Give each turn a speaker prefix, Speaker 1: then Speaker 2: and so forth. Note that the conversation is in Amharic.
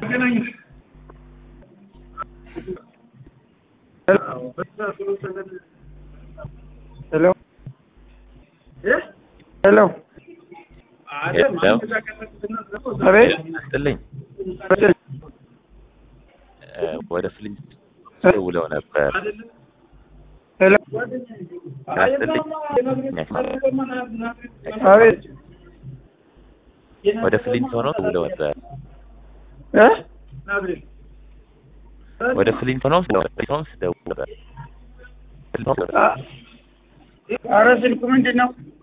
Speaker 1: Hello. Hello. አቤት
Speaker 2: ጥልኝ ወደ ፍሊንት ደውለው ነበር።
Speaker 1: ሄሎ አቤት
Speaker 2: ወደ ፍሊንት ሆኖ ደውለው ነበር። ወደ ፍሊንት ሆኖ ደውለው ነበር።
Speaker 1: ኧረ ስልኩ ምንድን ነው?